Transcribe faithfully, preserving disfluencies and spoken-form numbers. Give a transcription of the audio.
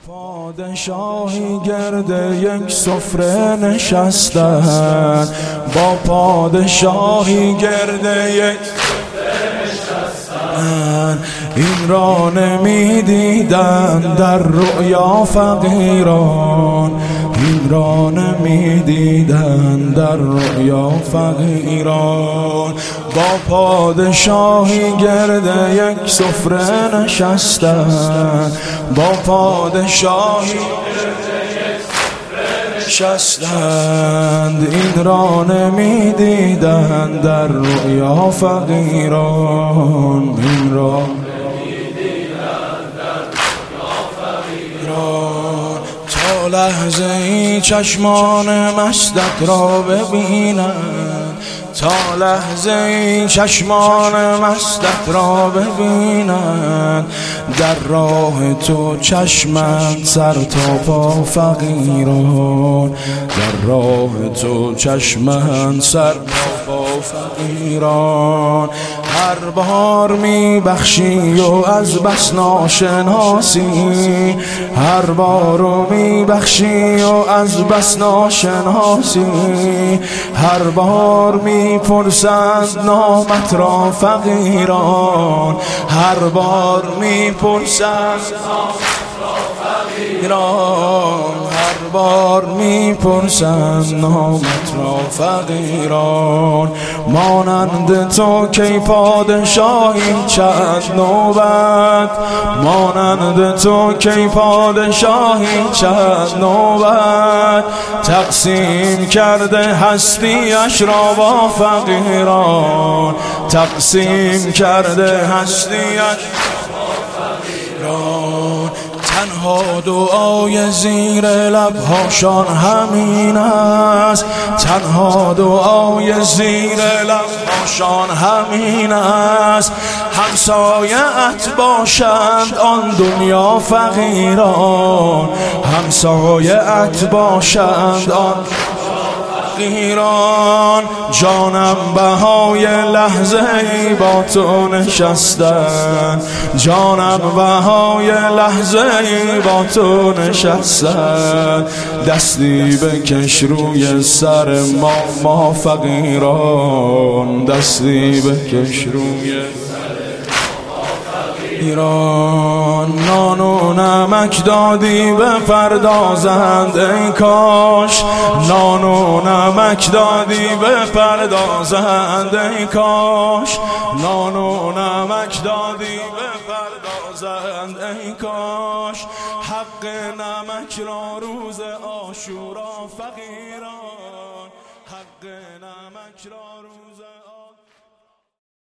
پادشاهی گرد یک سفره نشستن، با پادشاهی گرد یک سفره نشستن. این را نمی دیدن در رؤیا فقیران، این را نمی دیدن در رؤیا فقیران. با پادشاهی گرد یک سفره نشستن، با پادشاهی نشستند. این را نمی دیدن در رؤیا فقیران، این را تا لحظه ای چشمان مستت را ببینند، تا لحظه این چشمان مستت را ببینند. در راه تو چشمند سر تا پا فقیران، در راه تو چشمند سر تا پا فقیران. هر بار می بخشی و از بس ناشناسی، هر بار می بخشی و از بس ناشناسی. هر بار می پرسند نامت را فقیران، هر بار می پرسند نامت را فقیران، هر بار می پرسند نامت را فقیران. مانند تو کی پادشاهی چند نوبت، مانند تو کی پادشاهی چند نوبت. تقسیم کرده هستیش را با فقیران، تقسیم کرده هستیش با فقیران. تنها دعای زیر لبهاشان همین است، تنها دعای زیر لبهاشان همین است. همسایه‌ات باشند آن دنیا فقیران، همسایه‌ات باشند آن فقیران. جانم بهای لحظه ای با تو نشستن، جانم بهای لحظه ای با تو نشستن. دستی بکش روی سر ما ما فقیران، دستی بکش روی ایران. نان و نمک دادی بپردازند ای کاش، نان و نمک دادی بپردازند ای کاش، نان و نمک دادی بپردازند ای کاش. حق نمک را روز عاشورا فقیران، حق نمک را روز